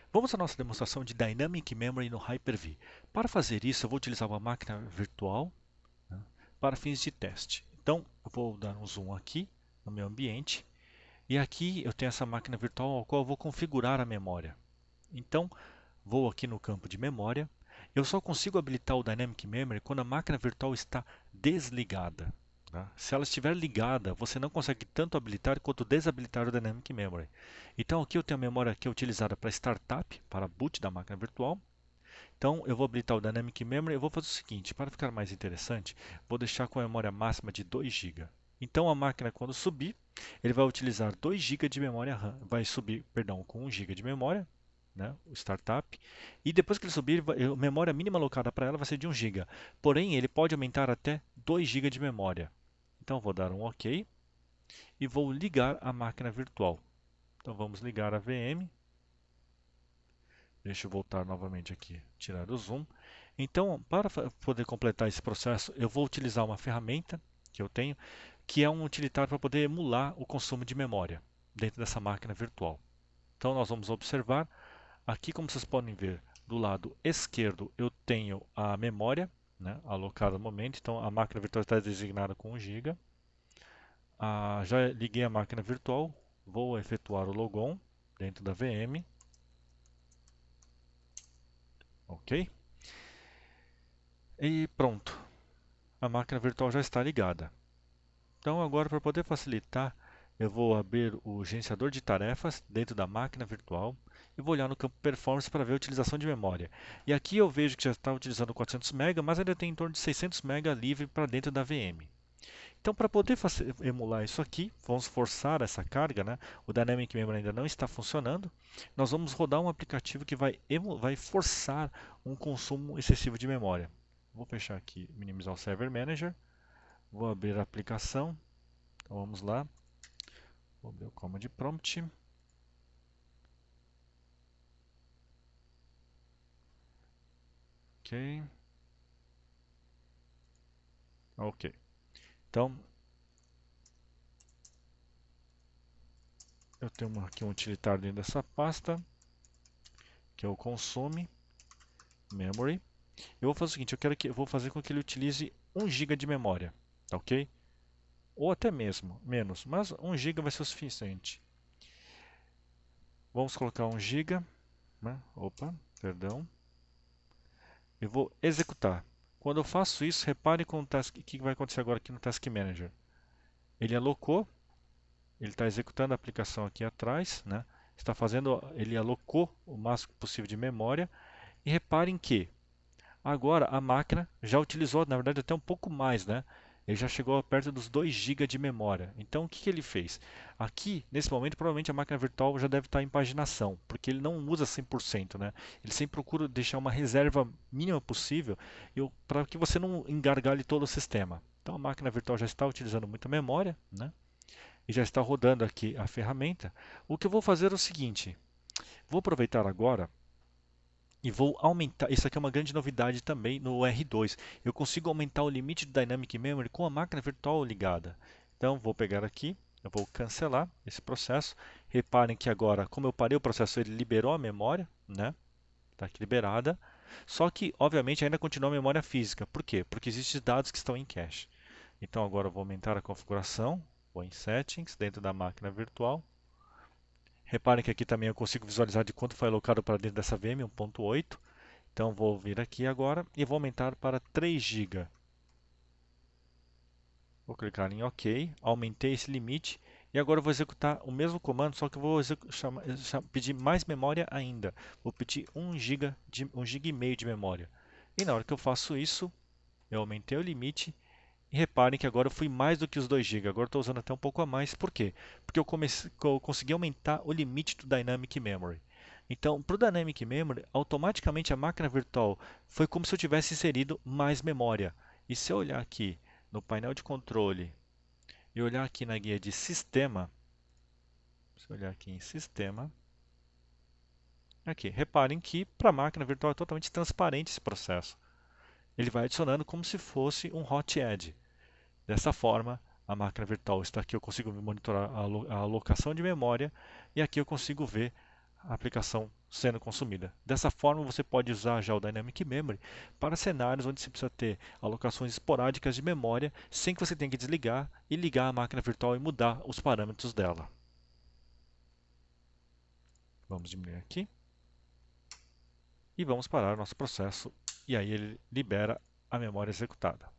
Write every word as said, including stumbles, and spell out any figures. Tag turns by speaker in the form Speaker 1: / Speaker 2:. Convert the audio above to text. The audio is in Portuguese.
Speaker 1: Vamos à nossa demonstração de Dynamic Memory no Hyper-V. Para fazer isso, eu vou utilizar uma máquina virtual, né, para fins de teste. Então, eu vou dar um zoom aqui no meu ambiente. E aqui eu tenho essa máquina virtual ao qual eu vou configurar a memória. Então, vou aqui no campo de memória. Eu só consigo habilitar o Dynamic Memory quando a máquina virtual está desligada. Tá? Se ela estiver ligada, você não consegue tanto habilitar quanto desabilitar o Dynamic Memory. Então aqui eu tenho a memória que é utilizada para startup, para boot da máquina virtual. Então eu vou habilitar o Dynamic Memory. Eu vou fazer o seguinte, para ficar mais interessante, vou deixar com a memória máxima de dois gigas. Então a máquina, quando subir, ele vai utilizar dois gigas de memória RAM, vai subir, perdão, com um giga de memória, né, o startup, e depois que ele subir, a memória mínima alocada para ela vai ser de um giga. Porém, ele pode aumentar até dois gigas de memória. Então vou dar um OK e vou ligar a máquina virtual. Então vamos ligar a V M. Deixa eu voltar novamente aqui, tirar o zoom. Então, para poder completar esse processo, eu vou utilizar uma ferramenta que eu tenho, que é um utilitário para poder emular o consumo de memória dentro dessa máquina virtual. Então nós vamos observar, aqui como vocês podem ver, do lado esquerdo eu tenho a memória, né, alocada no momento, então a máquina virtual está designada com um giga. Ah, já liguei a máquina virtual, vou efetuar o logon dentro da V M. Ok? E pronto, a máquina virtual já está ligada. Então agora, para poder facilitar, eu vou abrir o gerenciador de tarefas dentro da máquina virtual e vou olhar no campo Performance para ver a utilização de memória. E aqui eu vejo que já está utilizando quatrocentos megabytes, mas ainda tem em torno de seiscentos megabytes livre para dentro da V M. Então, para poder emular isso aqui, vamos forçar essa carga, né? O Dynamic Memory ainda não está funcionando. Nós vamos rodar um aplicativo que vai, vai forçar um consumo excessivo de memória. Vou fechar aqui, minimizar o Server Manager. Vou abrir a aplicação. Então, vamos lá. Vou abrir o Command Prompt. Ok. Ok. Então, eu tenho aqui um utilitário dentro dessa pasta, que é o Consume Memory. Eu vou fazer o seguinte, eu quero que eu vou fazer com que ele utilize um giga de memória, tá ok? Ou até mesmo menos, mas um giga vai ser o suficiente. Vamos colocar um giga, né? Opa, perdão. Eu vou executar. Quando eu faço isso, repare com o task, o que vai acontecer agora aqui no Task Manager. Ele alocou, ele está executando a aplicação aqui atrás, né? Está fazendo, ele alocou o máximo possível de memória. E reparem que agora a máquina já utilizou, na verdade, até um pouco mais, né? Ele já chegou perto dos dois gigas de memória. Então, o que, que ele fez? Aqui, nesse momento, provavelmente a máquina virtual já deve estar em paginação, porque ele não usa cem por cento, né? Ele sempre procura deixar uma reserva mínima possível para que você não engargale todo o sistema. Então, a máquina virtual já está utilizando muita memória, né? E já está rodando aqui a ferramenta. O que eu vou fazer é o seguinte, vou aproveitar agora e vou aumentar, isso aqui é uma grande novidade também no R dois. Eu consigo aumentar o limite de Dynamic Memory com a máquina virtual ligada. Então vou pegar aqui, eu vou cancelar esse processo. Reparem que agora, como eu parei o processo, ele liberou a memória, né? Está aqui liberada. Só que, obviamente, ainda continua a memória física. Por quê? Porque existem dados que estão em cache. Então agora eu vou aumentar a configuração, vou em Settings, dentro da máquina virtual. Reparem que aqui também eu consigo visualizar de quanto foi alocado para dentro dessa V M, um ponto oito. Então vou vir aqui agora e vou aumentar para três gigas. Vou clicar em OK, aumentei esse limite e agora eu vou executar o mesmo comando, só que eu vou chama, pedir mais memória ainda. Vou pedir um giga de um giga e meio de memória. E na hora que eu faço isso, eu aumentei o limite e reparem que agora eu fui mais do que os dois gigas. Agora estou usando até um pouco a mais. Por quê? Porque eu, comecei, eu consegui aumentar o limite do Dynamic Memory. Então, para o Dynamic Memory, automaticamente a máquina virtual foi como se eu tivesse inserido mais memória. E se eu olhar aqui no painel de controle e olhar aqui na guia de sistema, se eu olhar aqui em sistema, aqui, reparem que para a máquina virtual é totalmente transparente esse processo. Ele vai adicionando como se fosse um hot add. Dessa forma, a máquina virtual está aqui, eu consigo monitorar a alocação de memória e aqui eu consigo ver a aplicação sendo consumida. Dessa forma, você pode usar já o Dynamic Memory para cenários onde você precisa ter alocações esporádicas de memória sem que você tenha que desligar e ligar a máquina virtual e mudar os parâmetros dela. Vamos diminuir aqui. E vamos parar o nosso processo. E aí ele libera a memória executada.